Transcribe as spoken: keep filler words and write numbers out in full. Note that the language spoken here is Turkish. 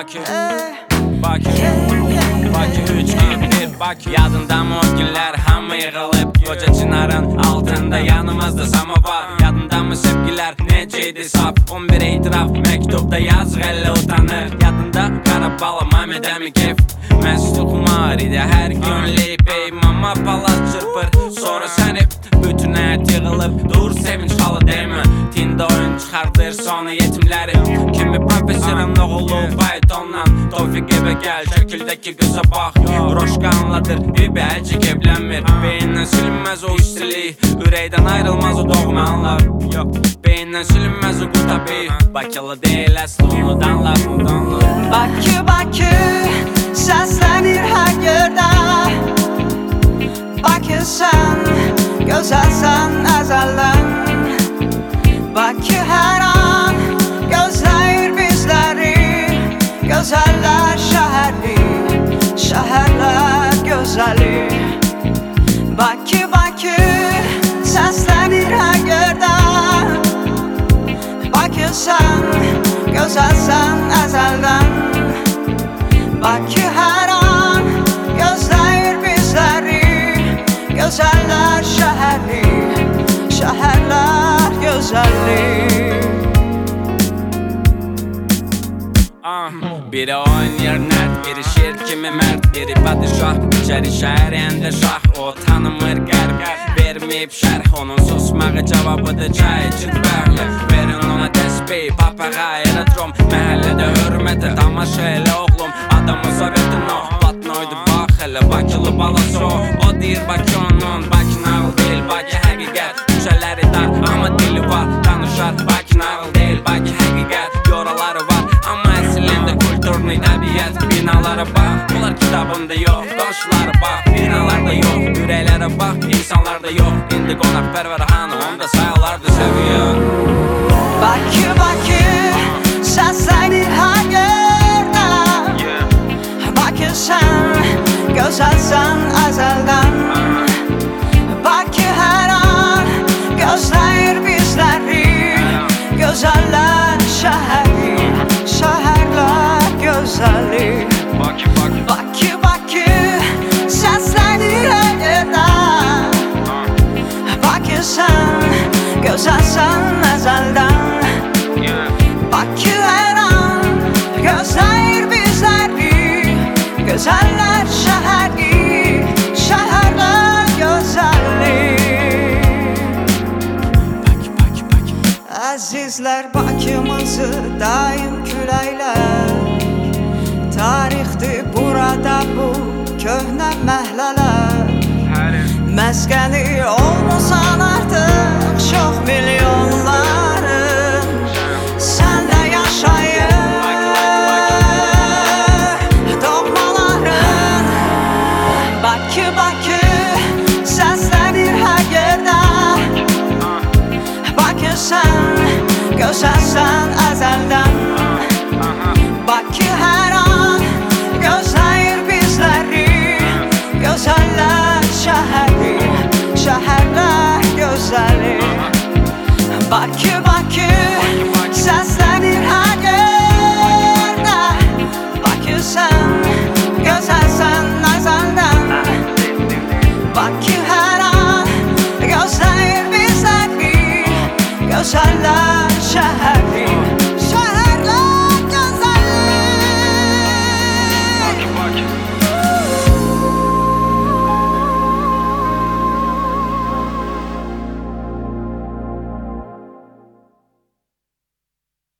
Bakü, Bakü, Bakü üç, iki, bir, Bakü. Yadındamı o günler hamı yığılıp Koca çınarın altında yanımızda samovar. Yadındamı sevgiler neceydi saf on bir itiraf mektupta yaz elle utanır. Yadında kara bala Mehmet'e mi keyif Mesut kumar idi her gün leyip ey mama palas çırpır. Sonra sen hep bütün hayat yığılıp dur sevinç halı değme. Tinde oyun çıkardır sonra yetimleri. Kimi profesörün oğlu faytonla Tevfik eve gel şekildeki kıza bak. Roşka anlatır bir belcik evlenmir. Beyinden silinmez o istiliği, üreyden ayrılmaz o doğma anlar. Beyinden silinmez o bu tabi. Bakılı değil aslı onu danlar. Bakü Bakü seslenir her yerde. Bakü sen güzelsen ezelden. Bakü her an gözler bizleri. Güzeller şehri, şehirler güzeli. Bakü Bakü seslenir her yerde. Bakü sen güzelsen ezelden. Bakü her an gözler bizleri. Güzeller şehri, şehirler güzeli. Ah, biri oynuyor nert, biri şir kimi mert. Biri padişah, içeri şehrinde şah. O tanımır gargar, vermeyip şerh. Onun susmağı cevabıdır çay için böyle. Verin ona tesbih, papaga, aerodrom. Mahallede hürmete, tamaşa ele oğlum. Adamı sovetin o, batnoydu bak hele. Bakılı balası o, o deyir Bakü onun. Bakü nağıl değil, Bakü hakikat. Düşeleri dar ama dili var, tanışar. Bakü nağıl değil, Bakü hakikat. Yoraları var ama esilinde kulturni tabiat. Binalara bak, bunlar kitabında yok. Dostlara bak, binalarda yok. Yüreklere bak, insanlarda yok. İndi konakperver hanı, onda sayılarda seviyor. Bakü Bakü seslenir her yerde. Bakü sen güzelsen ezelden. Bakü her an gözler bizleri. Güzeller şehri, şehirler güzeli. Bakü, Bakü, Bakü Bakü seslenir her yerde. Bakü sen güzelsen ezelden. Bakü her an gözler bizleri. Güzeller şehri, şehirler güzeli. Bakü, Bakü, Bakü. Azizler Bakımızı daim küleyler. Tarixdir burada bu köhnə məhlələr. Məskəni olmusan artıq çox milyon.